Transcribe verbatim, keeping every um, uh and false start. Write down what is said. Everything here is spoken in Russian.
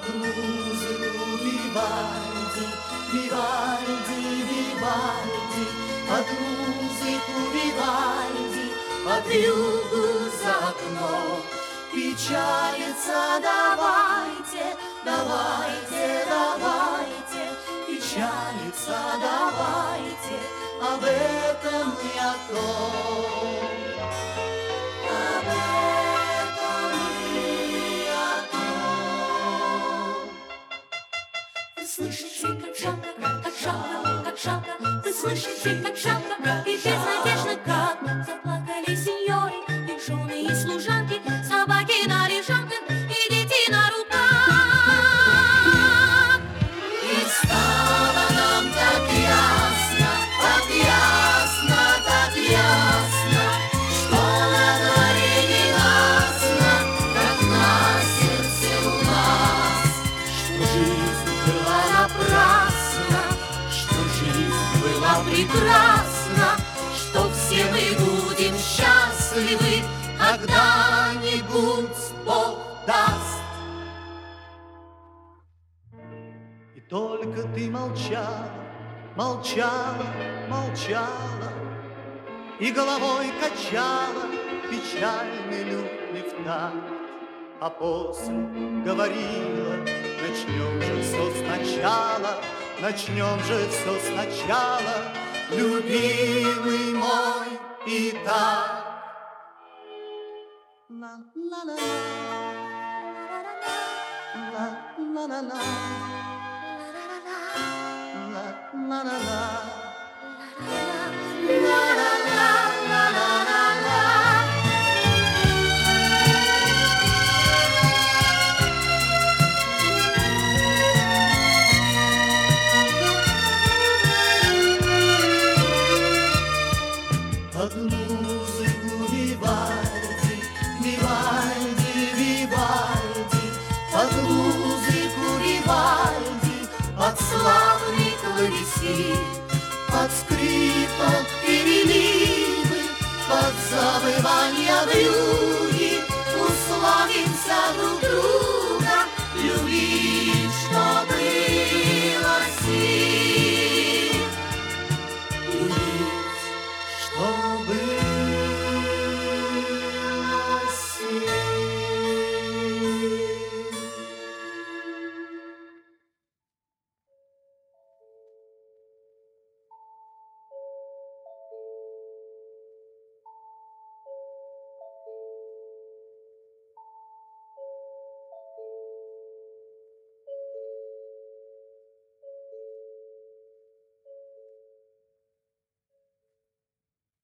под музыку Вивальди, Вивальди, Вивальди, под музыку Вивальди, под вьюгу за окном. Печалиться давайте, давайте, давайте, печалиться давайте, об этом и о том. Об этом и о том. Вы слышите, как жалко, как жалко, как жалко, вы слышите, как жалко, и безнадежно, как заплакали сеньоры, их жены и служанки, собаки на лежанках и дети на руках. И стало нам так ясно, так ясно, так ясно, что на дворе ненастно, как на сердце у нас, что жизнь была напрасна, что жизнь была прекрасна, что все мы будем счастливы, когда-нибудь Бог даст. И только ты молчала, молчала, молчала, и головой качала печальный лютный в такт, а после говорила: начнем же все сначала, начнем же все сначала, любимый мой, и так. La la la la la la la la la la под музыку Вивальди, Вивальди, Вивальди, под музыку Вивальди, под славный клавесин, под скрипок переливы, под завывания вьюги условимся друг